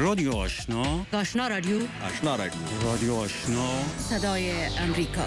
رادیو آشنا، آشنا رادیو، آشنا رادیو، رادیو آشنا، صدای امریکا.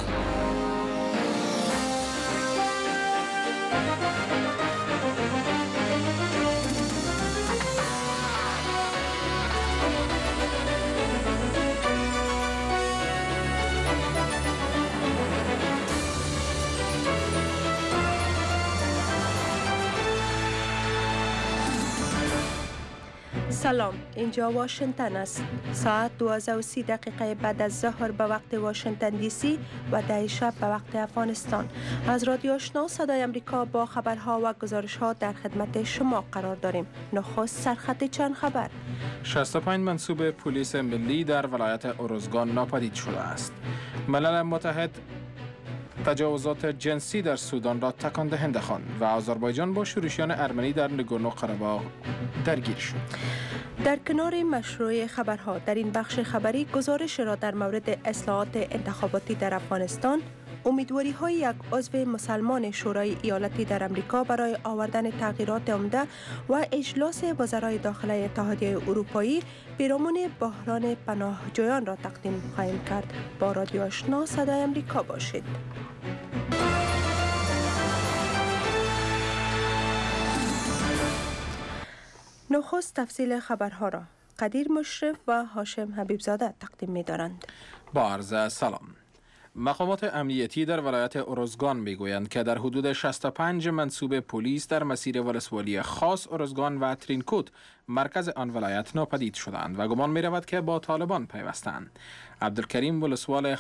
سلام، اینجا واشنگتن است. ساعت 12:30 بعد از ظهر به وقت واشنگتن دی سی و 10 شب به وقت افغانستان. از رادیو آشنا صدای امریکا با خبرها و گزارش‌ها در خدمت شما قرار داریم. نخست سرخط چند خبر. 65 منصوب پلیس ملی در ولایت اروزگان ناپدید شده است. ملل متحد تجاوزات جنسی در سودان را تکان دهنده خواند و آذربایجان با شورشیان ارمنی در نگورنو قره‌باغ درگیر شد. در کنار مشروع خبرها در این بخش خبری گزارش را در مورد اصلاحات انتخاباتی در افغانستان، امیدواری های یک عضو مسلمان شورای ایالتی در امریکا برای آوردن تغییرات عمده و اجلاس وزرای داخله اتحادیه اروپایی پیرامون بحران پناهجویان را تقدیم خواهیم کرد. با رادیو آشنا صدای امریکا باشید. نخست تفصیل خبرها را قدیر مشرف و هاشم حبیبزاده تقدیم می دارند. با عرض سلام. مقامات امنیتی در ولایت اروزگان میگویند که در حدود 65 منصوب پلیس در مسیر ولسوالی خاص اروزگان و ترینکوت مرکز آن ولایت ناپدید شدند و گمان می رود که با طالبان پیوستند. عبدالکریم ولسوال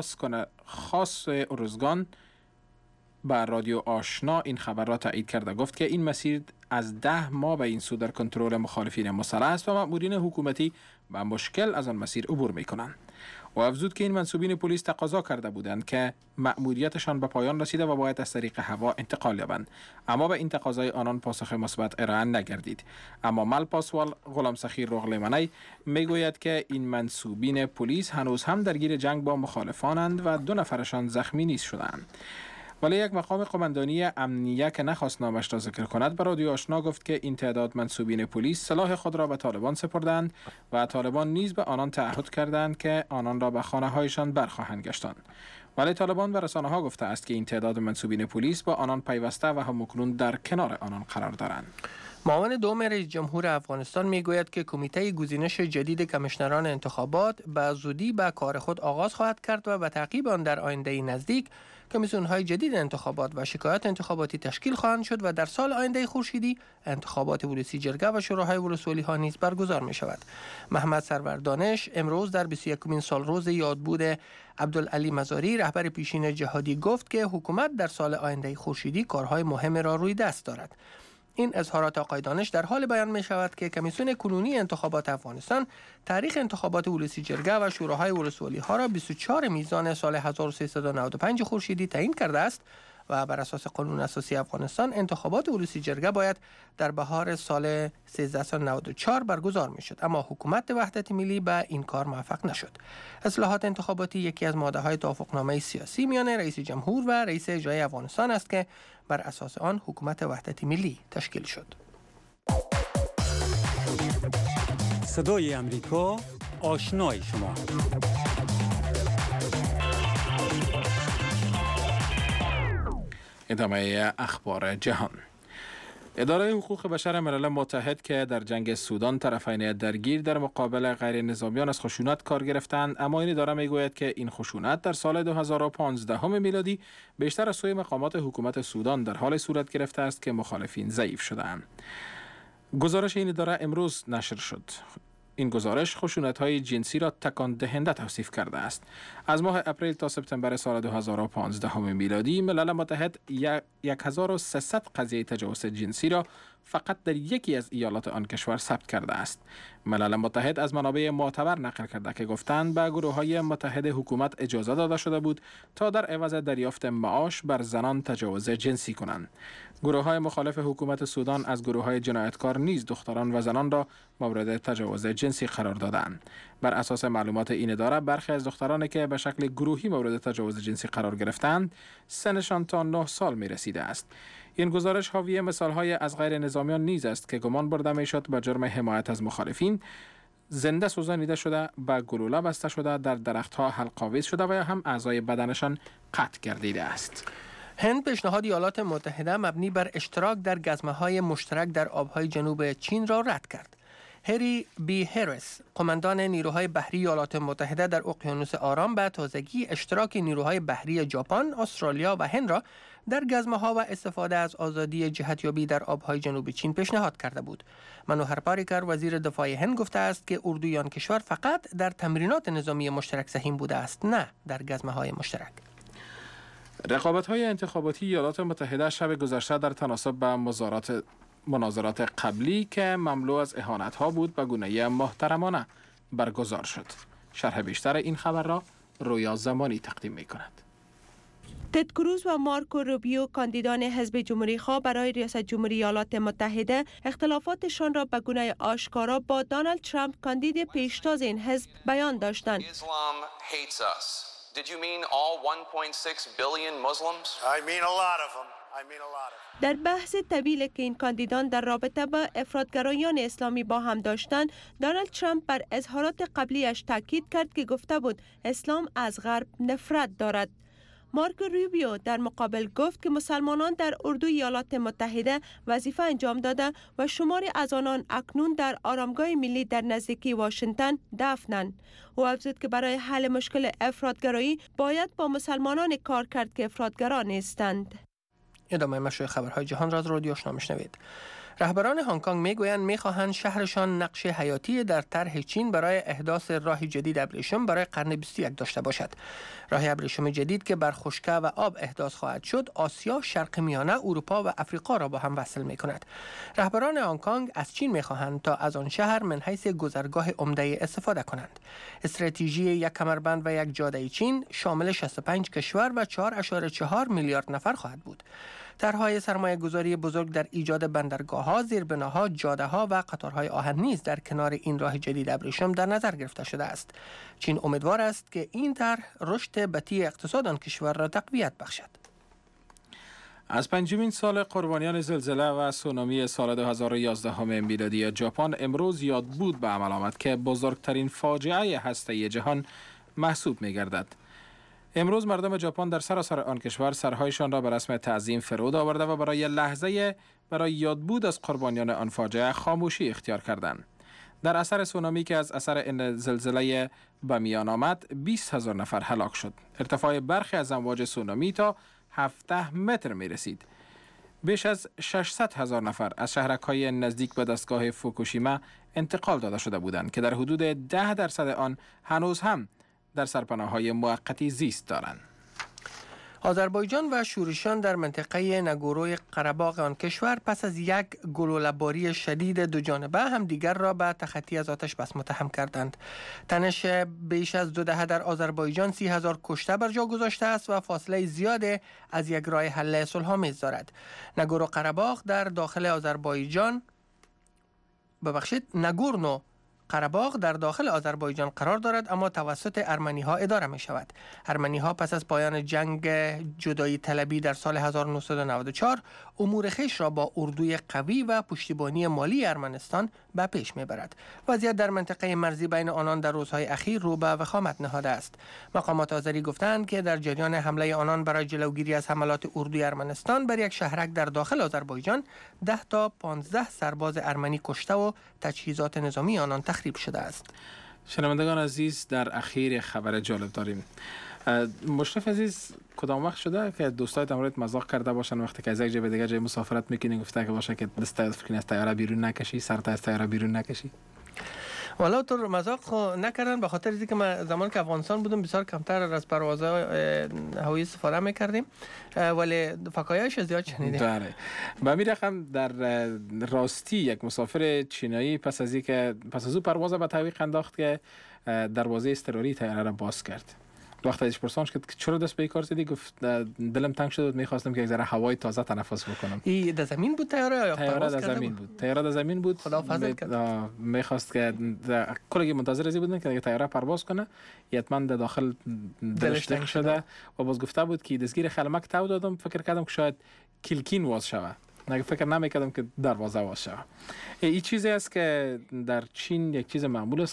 خاص اروزگان با رادیو آشنا این خبر را تایید کرده، گفت که این مسیر از 10 ماه به این سو در کنترل مخالفین مسلح است و مأمورین حکومتی با مشکل از آن مسیر عبور می کنند. و افزود که این منصوبین پلیس تقاضا کرده بودند که مأموریتشان به پایان رسیده و باید از طریق هوا انتقال یابند، اما به این تقاضای آنان پاسخ مثبت ارائه نگردید. اما ملپاسوال غلام سخیر رغلمنی میگوید که این منصوبین پلیس هنوز هم درگیر جنگ با مخالفانند و 2 نفرشان زخمی نیز شدند. ولی یک مقام قماندانی امنیه که نخواست نامش را ذکر کند به رادیو آشنا گفت که این تعداد منصوبین پلیس سلاح خود را به طالبان سپردند و طالبان نیز به آنان تعهد کردند که آنان را به خانه هایشان برخواهند گشتاند. ولی طالبان به رسانه ها گفته است که این تعداد منصوبین پلیس با آنان پیوسته و همکنون در کنار آنان قرار دارند. معاون دوم رئیس جمهور افغانستان میگوید که کمیته گزینش جدید کمیشنران انتخابات به زودی به کار خود آغاز خواهد کرد و به تعقیب آن در آینده نزدیک کمیسیون‌های جدید انتخابات و شکایات انتخاباتی تشکیل خواهند شد و در سال آینده خورشیدی انتخابات ولسی جرگه و شوراهای ولسوالی ها نیز برگزار می شود. محمد سرور دانش امروز در 21مین سالروز یادبود عبدالعلی مزاری رهبر پیشین جهادی گفت که حکومت در سال آینده خورشیدی کارهای مهم را روی دست دارد. این اظهارات آقای دانش در حال بیان می شود که کمیسیون کنونی انتخابات افغانستان تاریخ انتخابات ولسی جرگه و شوراهای ولسوالی ها را 24 میزان سال 1395 خورشیدی تعیین کرده است و بر اساس قانون اساسی افغانستان انتخابات ولسی جرگه باید در بهار سال 1394 برگزار می شد، اما حکومت وحدت ملی به این کار موفق نشد. اصلاحات انتخاباتی یکی از ماده‌های توافقنامه سیاسی میان رئیس جمهور و رئیس اجرایی افغانستان است که بر اساس آن حکومت وحدت ملی تشکیل شد. صدای امریکا، آشنای شما. ادامه اخبار جهان. اداره حقوق بشر ملل متحد که در جنگ سودان طرفین درگیر در مقابل غیر نظامیان از خشونت کار گرفتند، اما این اداره میگوید که این خشونت در سال 2015 میلادی بیشتر از سوی مقامات حکومت سودان در حال صورت گرفته است که مخالفین ضعیف شدند. گزارش این اداره امروز نشر شد. این گزارش خشونت‌های جنسی را تکان دهنده توصیف کرده است. از ماه اپریل تا سپتامبر سال 2015 میلادی ملل متحد 1300 قضیه تجاوز جنسی را فقط در یکی از ایالات آن کشور ثبت کرده است. ملل متحد از منابع معتبر نقل کرده که گفتند به گروه‌های متحد حکومت اجازه داده شده بود تا در عوض دریافت معاش بر زنان تجاوز جنسی کنند. گروه‌های مخالف حکومت سودان از گروه‌های جنایتکار نیز دختران و زنان را مورد تجاوز جنسی قرار دادند. بر اساس معلومات این اداره برخی از دخترانی که به شکل گروهی مورد تجاوز جنسی قرار گرفتند سنشان تا 9 سال می‌رسیده است. این گزارش حاوی مثال‌های از غیر نظامیان نیز است که گمان برده می‌شد به جرم حمایت از مخالفین زنده سوزانیده شده، به گلوله بسته شده، در درختها حلق‌آویز شده و یا هم اعضای بدنشان قطع گردیده است. هند پیشنهاد ایالات متحده مبنی بر اشتراک در گزمه‌های مشترک در آبهای جنوب چین را رد کرد. هری بی هریس، قماندان نیروهای بحری ایالات متحده در اقیانوس آرام، به تازگی اشتراک نیروهای بحری ژاپن، استرالیا و هند را در گزمه‌ها و استفاده از آزادی جهتیابی در آبهای جنوب چین پیشنهاد کرده بود. منوهر پاریکر، وزیر دفاع هند، گفته است که اردوی آن کشور فقط در تمرینات نظامی مشترک سهیم بوده است، نه در گزمه‌های مشترک. رقابت‌های انتخاباتی ایالات متحده شب گذشته در تناسب به مناظرات قبلی که مملو از اهانت‌ها بود به گونه محترمانه برگزار شد. شرح بیشتر این خبر را رویا زمانی تقدیم می‌کند. تد کروز و مارکو روبیو، کاندیدان حزب جمهوری خواه برای ریاست جمهوری ایالات متحده، اختلافاتشان را به گونه آشکارا با دونالد ترامپ، کاندید پیشتاز این حزب، بیان داشتند. Did you mean all 1.6 billion Muslims? I mean a lot of them. در بحث طویلی که این کاندیدان در رابطه با افراطگرایان اسلامی با هم داشتند، دونالد ترامپ بر اظهارات قبلیش تاکید کرد که گفته بود اسلام از غرب نفرت دارد. مارکو روبیو در مقابل گفت که مسلمانان در اردوی ایالات متحده وظیفه انجام داده و شماری از آنان اکنون در آرامگاه ملی در نزدیکی واشنگتن دفنند. او افزود که برای حل مشکل افراطگرایی باید با مسلمانان کار کرد که افراطگرا نیستند. ادامه مشروع خبرهای جهان را از رادیو آشنا میشنوید. رهبران هنگ کنگ میگویند میخواهند شهرشان نقش حیاتی در طرح چین برای احداث راه جدید ابریشم برای قرن 21 داشته باشد. راه ابریشم جدید که بر خشکی و آب احداث خواهد شد، آسیا، شرق میانه، اروپا و افریقا را با هم وصل میکند. رهبران هنگ کنگ از چین میخواهند تا از آن شهر من حیث گذرگاه عمده استفاده کنند. استراتژی یک کمربند و یک جاده چین شامل 65 کشور و 4.4 میلیارد نفر خواهد بود. طرح‌های سرمایه‌گذاری بزرگ در ایجاد بندرگاه‌ها، زیربناها، جاده‌ها و قطارهای آهن نیز در کنار این راه جدید ابریشم در نظر گرفته شده است. چین امیدوار است که این طرح رشد بطیء اقتصاد آن کشور را تقویت بخشد. از پنجمین سال قربانیان زلزله و سونامی سال 2011 میلادی ژاپن امروز یاد بود به عمل آمد که بزرگترین فاجعه هسته‌ای جهان محسوب می‌گردد. امروز مردم ژاپن در سراسر آن کشور سرهایشان را به رسم تعظیم فرود آورده و برای لحظه برای یادبود از قربانیان آن فاجعه خاموشی اختیار کردند. در اثر سونامی که از اثر این زلزله به میان آمد، 20,000 نفر هلاک شد. ارتفاع برخی از امواج سونامی تا 17 متر می رسید. بیش از 600,000 نفر از شهرک‌های نزدیک به دستگاه فوکوشیما انتقال داده شده بودند که در حدود 10% آن هنوز هم در سرپناه‌های موقتی زیست دارند. آذربایجان و شورشیان در منطقه ناگورنوی قره‌باغ آن کشور پس از یک گلوله‌باری شدید دو جانبه هم دیگر را به تخطی از آتش بس متهم کردند. تنش بیش از 2 دهه در آذربایجان 30,000 کشته بر جا گذاشته است و فاصله زیاد از یک راه حل صلح‌آمیز دارد. ناگورنو قره‌باغ در داخل آذربایجان ناگورنو قره‌باغ در داخل آذربایجان قرار دارد، اما توسط ارمنی‌ها اداره می‌شود. ارمنی‌ها پس از پایان جنگ جدایی طلبی در سال 1994 امور خویش را با اردوی قوی و پشتیبانی مالی ارمنستان به پیش می‌برد. وضعیت در منطقه مرزی بین آنان در روزهای اخیر رو به وخامت نهاده است. مقامات آذری گفتند که در جریان حمله آنان برای جلوگیری از حملات اردوی ارمنستان بر یک شهرک در داخل آذربایجان 10 تا 15 سرباز ارمنی کشته و تجهیزات نظامی آنان تخریب شده است. شنوندگان عزیز، در اخیر خبر جالب داریم. مشرف عزیز، کدام وقت شده که دوستای تمرات مذاق کرده باشن وقتی که از یک جای به دیگه جای مسافرت میکنین گفته که باشه که فکر از طیاره بیرون نکشی، سرت از طیاره بیرون نکشی؟ والا تو مذاق خو نکردن، به خاطر اینکه من زمان که افغانستان بودم بسیار کمتر از پروازهای هوایی استفاده میکردیم، ولی فکایش زیاد شنیدیم. بله. به همین رقم در راستی یک مسافر چینایی پس از او پرواز به تعویق انداخت که دروازه اضطراری طیاره را باز کرد. وقتی ازش پرسانش کرد که چرا دست به این کار زدی، گفت دلم تنگ شد و می‌خواستم که یک ذره هوای تازه تنفس بکنم. این در زمین بود طیاره یا طیاره در زمین بود؟ طیاره در زمین بود. خدا فضل کرد. می‌خواست که کلی منتظر از بودن که طیاره پرواز کنه، حتما داخل دلش تنگ شده و باز گفته بود که دستگیر خلمک تو دادم، فکر کردم که شاید کلکین واز شود. نه فکر نمی‌کردم که دروازه واز شود. این چیزی است که در چین یک چیز معمول است